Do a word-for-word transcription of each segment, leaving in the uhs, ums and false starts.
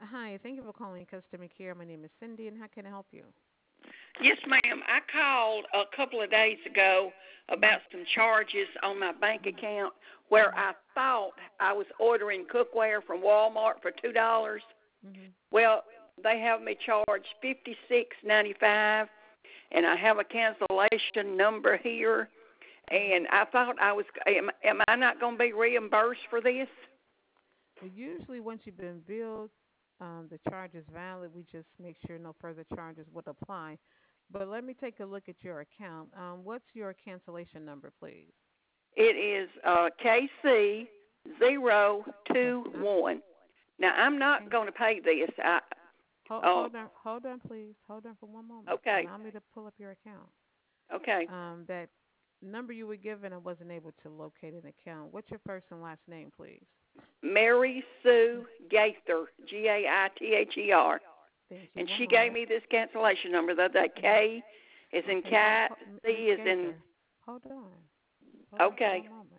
Hi, thank you for calling customer care. My name is Cindy, and how can I help you? Yes, ma'am. I called a couple of days ago Mhm, about some charges on my bank account where mhm, I thought I was ordering cookware from Walmart for two dollars. mhm. Well, they have me charged fifty six ninety five, and I have a cancellation number here. Mhm. And I thought I was. Am, am I not going to be reimbursed for this? Well, usually once you've been billed, um, the charge is valid. We just make sure no further charges would apply. But let me take a look at your account. Um, what's your cancellation number, please? It is uh, K C zero Okay, two I'm one. Now I'm not okay. going to pay this. I. Hold, Uh, hold on, hold on, please. Hold on for one moment. okay. Allow me to pull up your account. Okay. Um, that number you were given, I wasn't able to locate an account. What's your first and last name, please? Mary Sue Gaither, G A I T H E R. Thank you. And One she gave moment. me this cancellation number. The, the Mhm. K is in Okay, hold, cat, hold, C Miss is in. Gaither. Hold on. Hold on for Okay. one moment.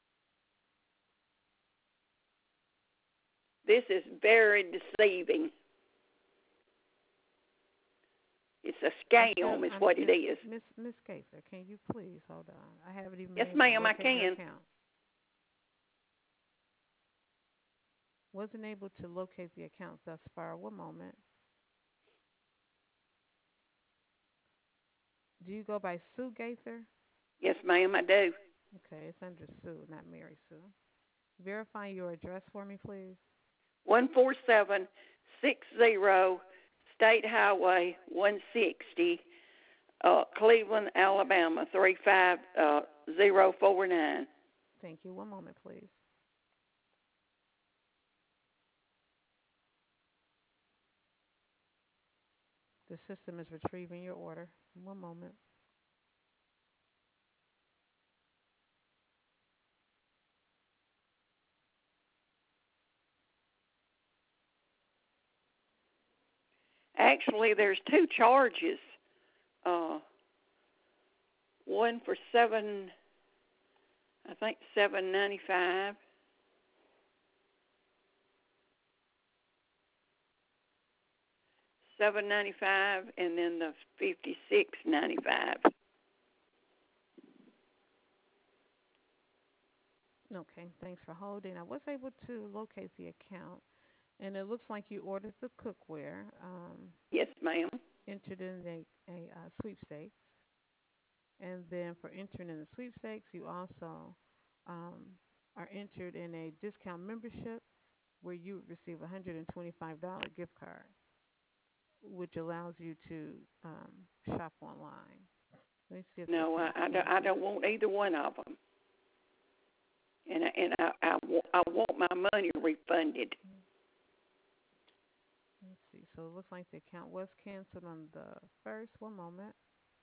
This is very deceiving. It's a I'm still, scam, is I'm what it still, is. Miss Miss Gaither. Can you please hold on? I haven't even been Yes, able to ma'am, I locate your can. account. Wasn't able to locate the account thus far. One moment. Do you go by Sue Gaither? Yes, ma'am, I do. Okay, it's under Sue, not Mary Sue. Verify your address for me, please. one four seven six zero State Highway one sixty, uh, Cleveland, Alabama three five zero four nine. Thank you. One moment, please. The system is retrieving your order. One moment. Actually, there's two charges. Uh, one for seven, I think seven ninety five, seven ninety five, and then the fifty six ninety five. Okay, thanks for holding. I was able to locate the account, and it looks like you ordered the cookware, um, Yes, ma'am. entered in a, a uh, sweepstakes, and then for entering in the sweepstakes, you also um, are entered in a discount membership where you would receive a one hundred twenty-five dollars gift card, which allows you to um, shop online. Let me see if the No, I, account's I, don't, I canceled. don't want either one of them, and I- and I, I, wa- I want my money refunded. Mm, Let's see. So it looks like the account was canceled on the first. One moment.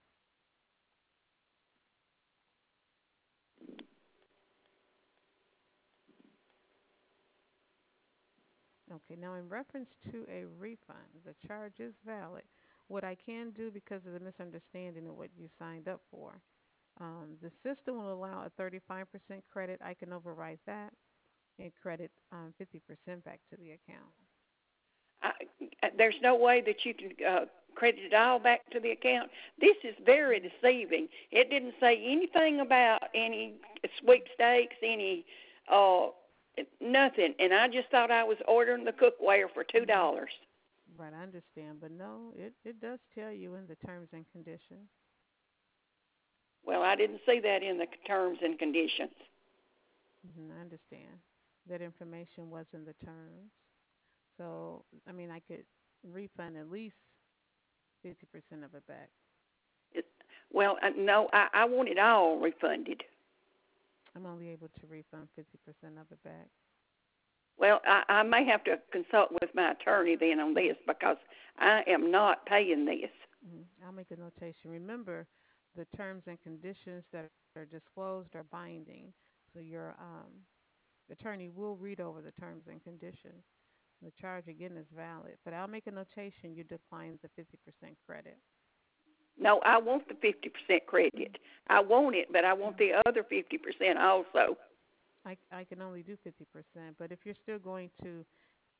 Okay, now in reference to a refund, the charge is valid. What I can do because of the misunderstanding of what you signed up for, um, the system will allow a thirty-five percent credit. I can override that and credit um, fifty percent back to the account. I, there's no way that you can uh, credit it all back to the account. This is very Mm, deceiving. It didn't say anything about any sweepstakes, any uh, nothing, and I just thought I was ordering the cookware for two mhm. dollars. Right, I understand, but no, it, it does tell you in the terms and conditions. Well, I didn't see that in the terms and conditions. Mhm, I understand. That information was in the terms. So, I mean, I could refund at least fifty percent of it back. It, well, uh, no, I, I want it all refunded. I'm only able to refund fifty percent of it back. Well, I, I may have to consult with my attorney then on Mm-hmm. this because I am not paying this. Mm-hmm. I'll make a notation. Remember, the terms and conditions that are disclosed are binding. So your um, attorney will read over the terms and conditions. The charge again is valid, but I'll make a notation you decline the fifty percent credit. No, I want the fifty percent Mm-hmm. credit. I want it, but I want the other fifty percent also. I, I can only do fifty percent, but if you're still going to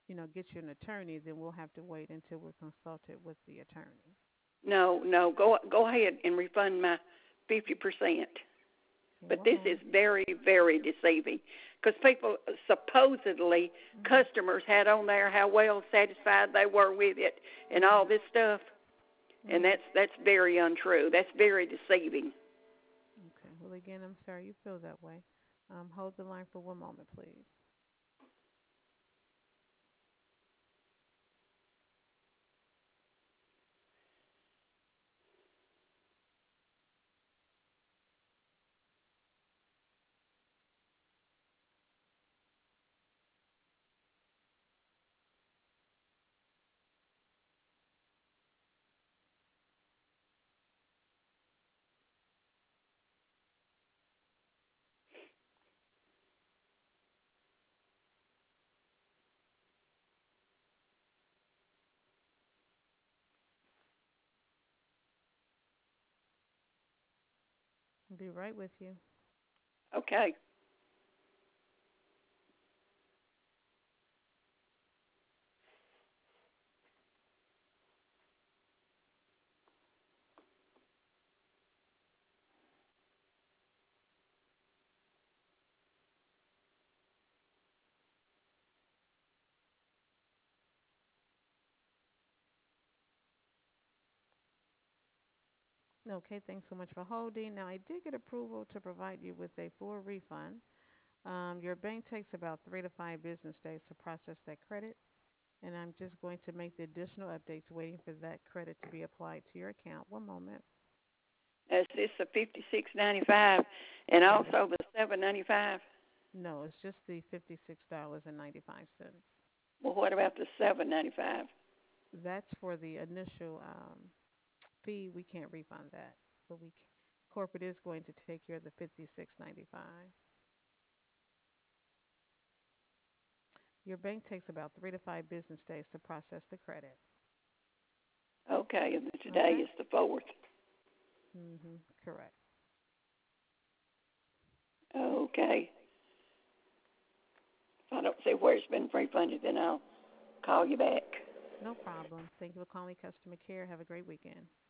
you know, get you an attorney, then we'll have to wait until we're consulted with the attorney. No, no, go go ahead and refund my fifty percent. Okay, But one this is moment. very, very deceiving because people supposedly Mhm. customers had on there how well satisfied they were with it and all Mhm. this stuff, and Mhm. that's that's very untrue. That's very deceiving. Okay. Well, again, I'm sorry you feel that way. Um, hold the line for one moment, please. I'll be right with you. Okay. Okay. Thanks so much for holding. Now, I did get approval to provide you with a full refund. Um, your bank takes about three to five business days to process that credit, and I'm just going to make the additional updates waiting for that credit to be applied to your account. One moment. Is this the fifty six ninety five and Yes. also the seven ninety five? No, it's just the fifty-six dollars and ninety-five cents. Well, what about the seven ninety five? That's for the initial um, fee. We can't refund that, but we c- corporate is going to take care of the fifty-six ninety-five. Your bank takes about three to five business days to process the credit. Okay, and today Okay. is the fourth. Mhm. Correct. Okay. If I don't see where it's been refunded, then I'll call you back. No problem. Thank you for calling customer care. Have a great weekend.